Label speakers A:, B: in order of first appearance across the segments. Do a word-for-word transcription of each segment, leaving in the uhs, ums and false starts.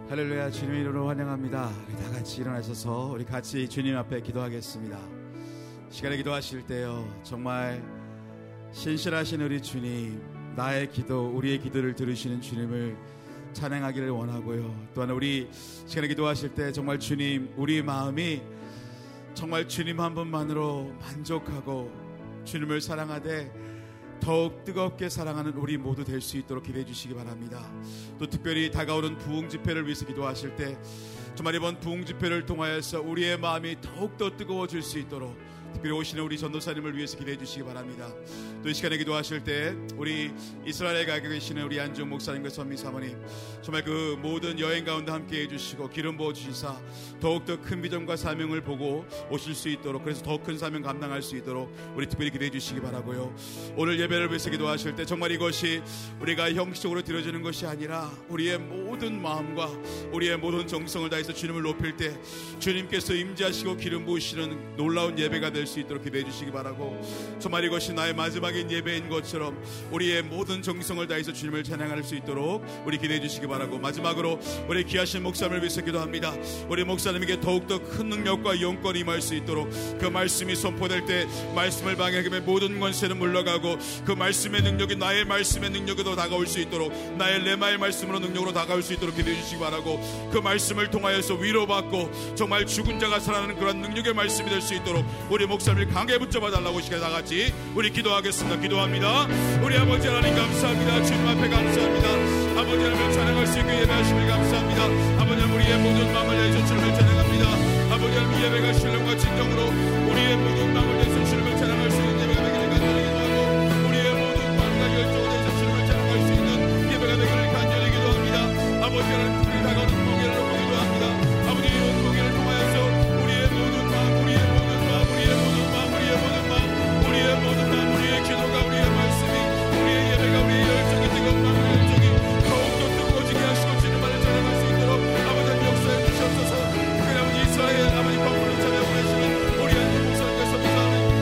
A: 할렐루야, 주님의 이름으로 환영합니다. 우리 다 같이 일어나셔서 우리 같이 주님 앞에 기도하겠습니다. 시간에 기도하실 때요, 정말 신실하신 우리 주님, 나의 기도, 우리의 기도를 들으시는 주님을 찬양하기를 원하고요. 또한 우리 시간에 기도하실 때 정말 주님, 우리 마음이 정말 주님 한 분만으로 만족하고 주님을 사랑하되 더욱 뜨겁게 사랑하는 우리 모두 될 수 있도록 기도해 주시기 바랍니다. 또 특별히 다가오는 부흥 집회를 위해서 기도하실 때 정말 이번 부흥 집회를 통하여서 우리의 마음이 더욱더 뜨거워질 수 있도록 특별히 오시는 우리 전도사님을 위해서 기도해 주시기 바랍니다. 또 이 시간에 기도하실 때 우리 이스라엘에 가 계시는 우리 안중 목사님과 선미 사모님, 정말 그 모든 여행 가운데 함께 해주시고 기름 부어주시사 더욱더 큰 비전과 사명을 보고 오실 수 있도록, 그래서 더 큰 사명 감당할 수 있도록 우리 특별히 기도해 주시기 바라고요. 오늘 예배를 위해서 기도하실 때 정말 이것이 우리가 형식적으로 드려지는 것이 아니라 우리의 모든 마음과 우리의 모든 정성을 다해서 주님을 높일 때 주님께서 임재하시고 기름 부으시는 놀라운 예배가 될 수 있도록 기도해 주시기 바라고, 정말 이것이 나의 마지막인 예배인 것처럼 우리의 모든 정성을 다해서 주님을 찬양할 수 있도록 우리 기도해 주시기 바라고, 마지막으로 우리 귀하신 목사님을 위해서 기도합니다. 우리 목사님에게 더욱더 큰 능력과 영권이 임할 수 있도록, 그 말씀이 선포될 때 말씀을 방해하기에 모든 권세는 물러가고 그 말씀의 능력이 나의 말씀의 능력으로 다가올 수 있도록, 나의 레마의 말씀으로 능력으로 다가올 수 있도록 기도해 주시기 바라고, 그 말씀을 통하여서 위로받고 정말 죽은 자가 살아나는 그런 능력의 말씀이 될 수 있도록 우리 목사님을 강하게 붙잡아 달라고 시간에 다 같이 우리 기도하겠습니다. 기도합니다. 우리 아버지 하나님 감사합니다. 주님 앞에 감사합니다. 아버지 하나님 찬양할 수 있게 예배하심을 감사합니다. 아버지 하나님 우리의 모든 마음을 다해서 주님을 찬양합니다. 아버지 하나님 예배가 신령과 진정으로 우리의 모든 마음을 다해서 주님을 찬양할 수 있는 예배가 되기를 간절히 기도하고, 우리의 모든 마음과 열정을 다해서 주님을 찬양할 수 있는 예배가 되기를 간절히 기도합니다. 아버지 하나님 우리 다가오는 무게를 놓고 기도합니다. 아버지 이 무게를 통하여서 우리의 모든 마음, 우리의 모든 마음, 우리의 모든 마음, 우리의 모든 마음, 우리의 모든 마음, 우리의 기도가, 우리의 말씀이, 우리의 예배가, 우리의 열정이, 뜨거운 마음의 열정이 더욱더 뜨거워지게 하시고 주님만을 찬양할 수 있도록 아버지 역사해 주시옵소서. 그냥 이스라엘 아버지 거꾸로 찬양하시는 우리 하나님 목사님과 선교사님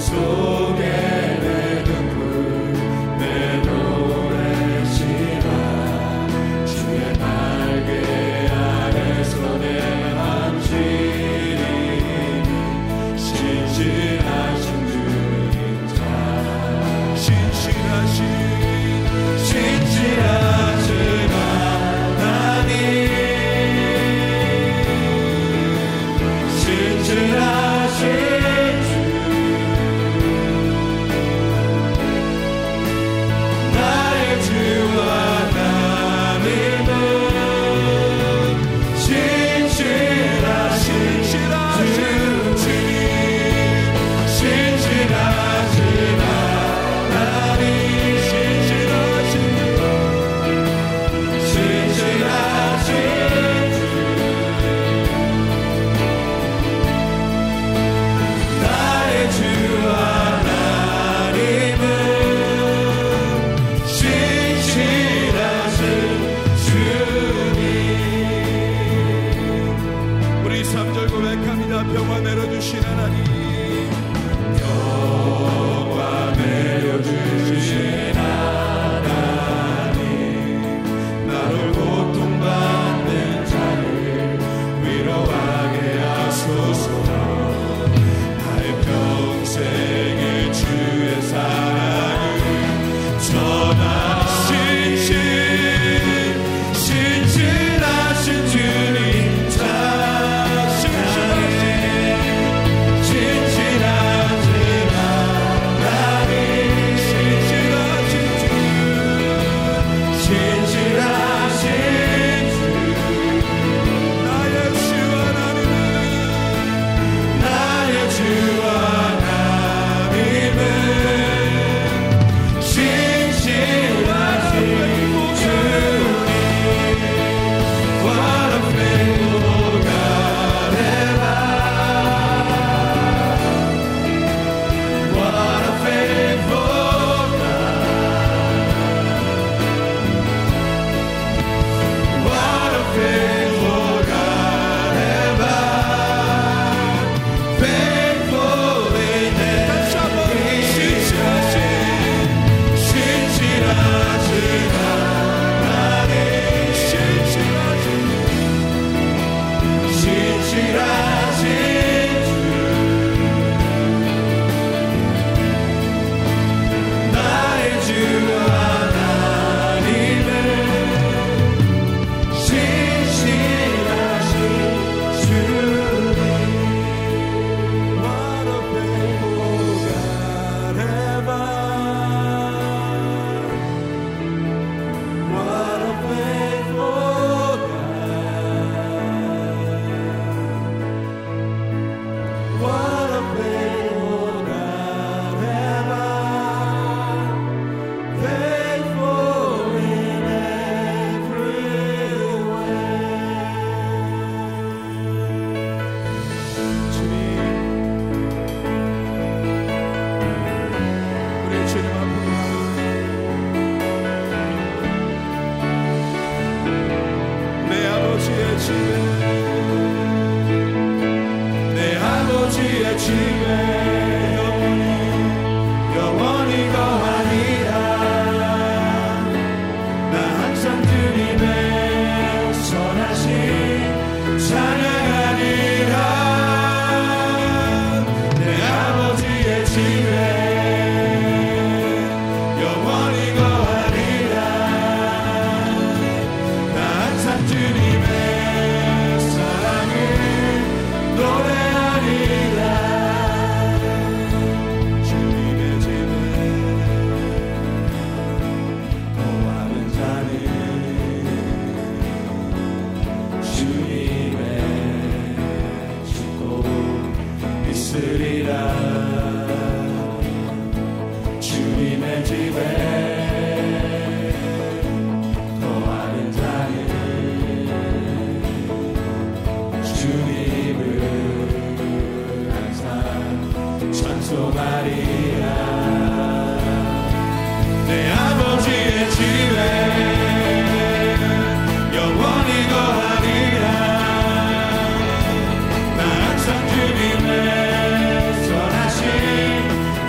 B: 주님의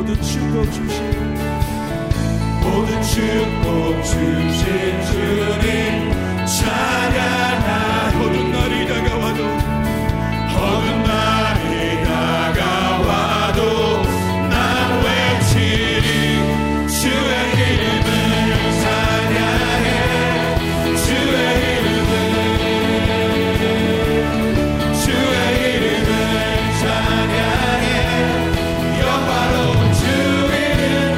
A: 모든 축복 주신 모든 축복 주신 주님 찬양하리. 어두운 날이 다가와도 어두운 날이 다가와도 난 외치리 주의 이름을 찬양해. 주의 이름을 주의 이름을 찬양해. 영화로운 주 이름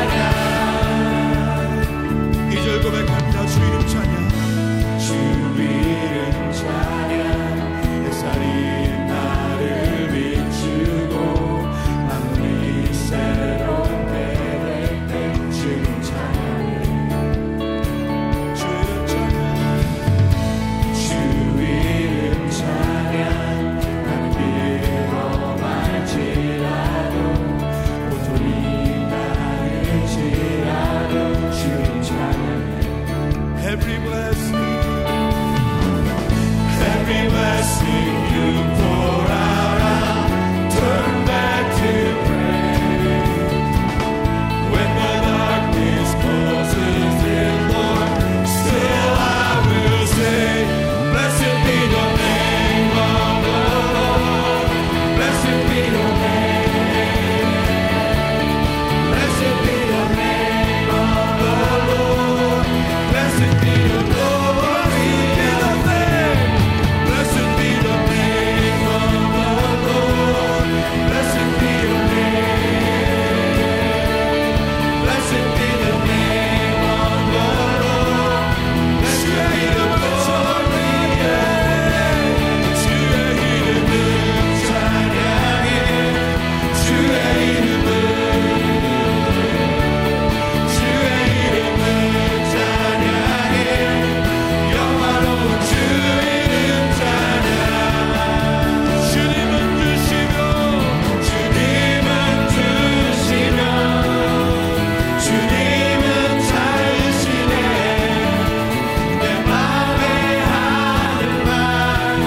A: 찬양. 이 절 고백합니다. 주 이름 찬양. 주 이름 찬양. 햇살이 나를 비추고 만물이 새롭게 될 때 주 이름 찬양해. 주 이름 찬양. 주 이름 찬양. 나는 위험할지라도 고통이 나를 지라도 주 이름 찬양해. Every blessing, every blessing you pour out, I'll turn back to praise. When the darkness closes in, Lord, still I will say, blessed be the name of the Lord. Blessed be the name. Blessed be the name of the Lord. Blessed be the glory of the name. Blessed be the name of the Lord. Blessed be the name. Blessed be the name of the Lord. Blessed be the glory. 주의 이름을 찬양해. 주의 이름을 주의 이름을 찬양해. 영화로운 주 이름 찬양. 주님은 주시며 주님은 주시며 주님은 찾으시네. 내 맘에 하는 말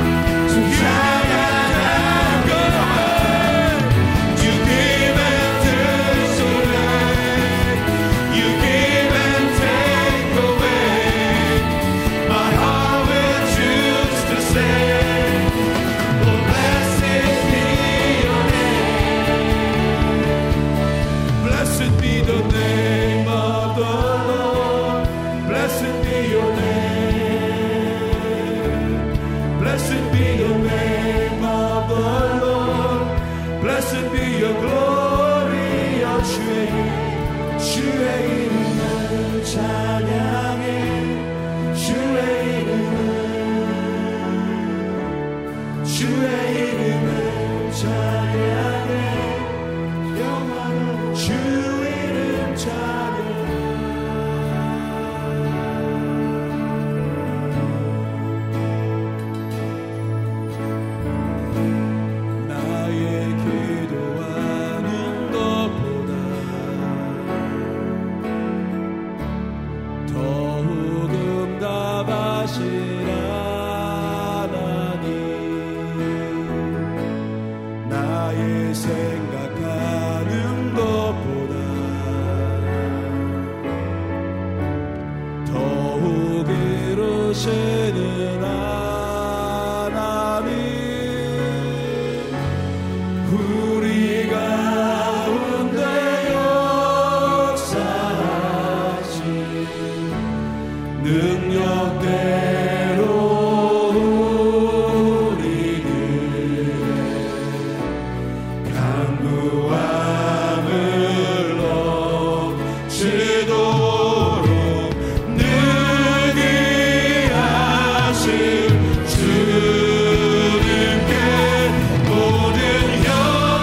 A: 찬양할 거야. 주님은 드시네. You give and take away. My heart will choose to say, oh, blessed be your name. Blessed be the name of the Lord. Blessed be your name. Blessed be the name of the Lord. Blessed be your glory, your 주의 이름. 주의 이름을 찬양해. 주의 이름을 주의 이름을 찬양해. 영원한 주 이름 찬양. 나의 기도하는 것보다 더욱 응답하시라 하나님. 나의 생각하는 것보다 더욱 이루시는 하나님. 우리 가운데 역사하신 능력대로 우리들의 강구함을 넘치도록 능히 하신 주님께 모든 영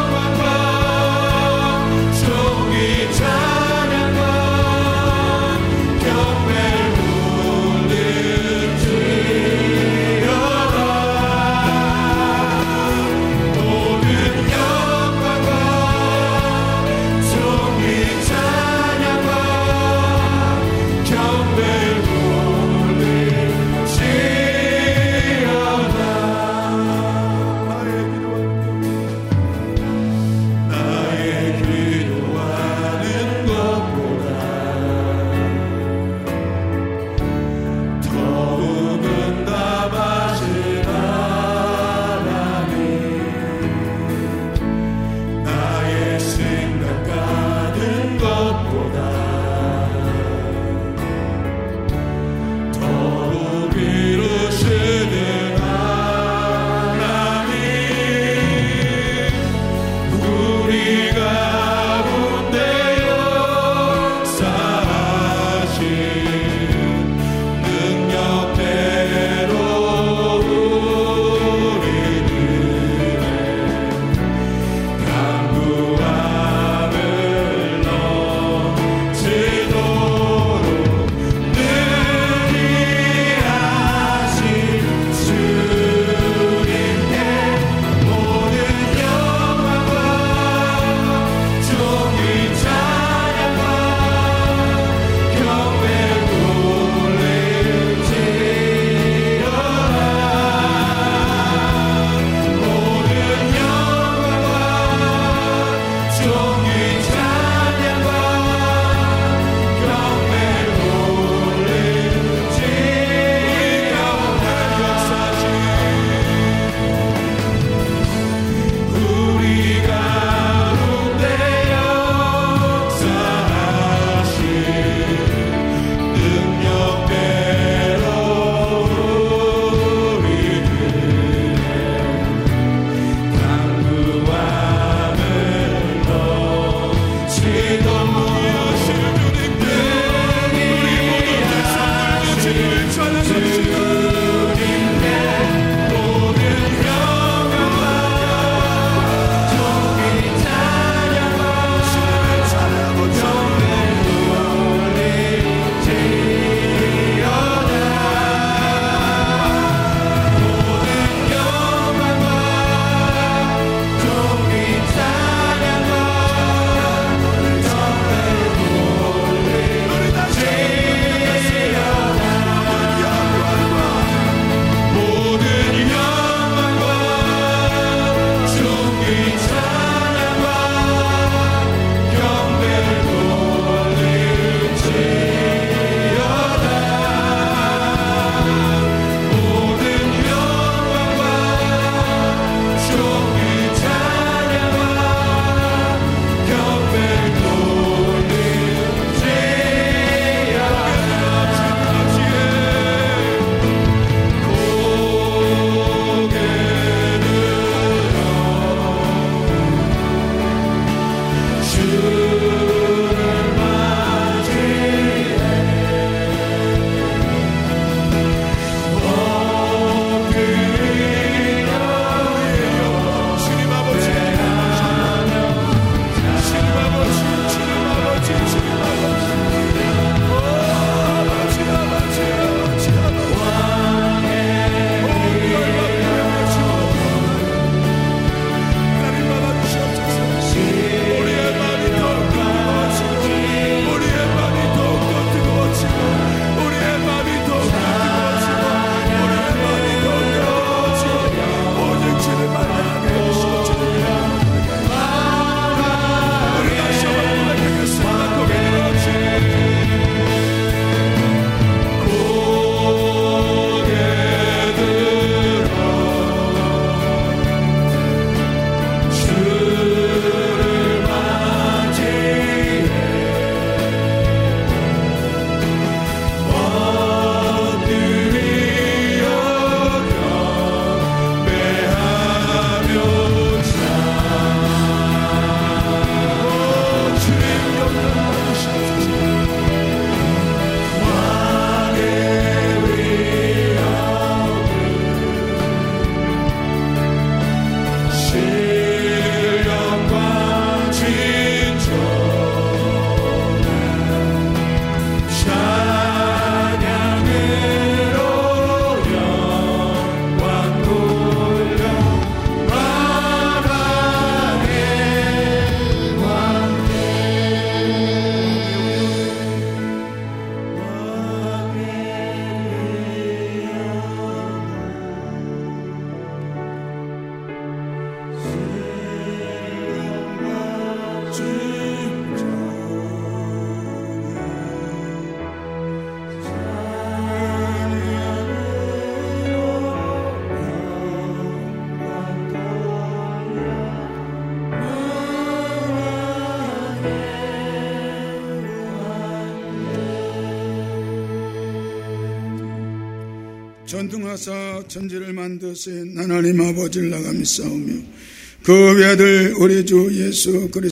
B: 전능하사 천지를 만드신 하나님 아버지를 나가 믿사오며 그 외아들 우리 주 예수 그리스도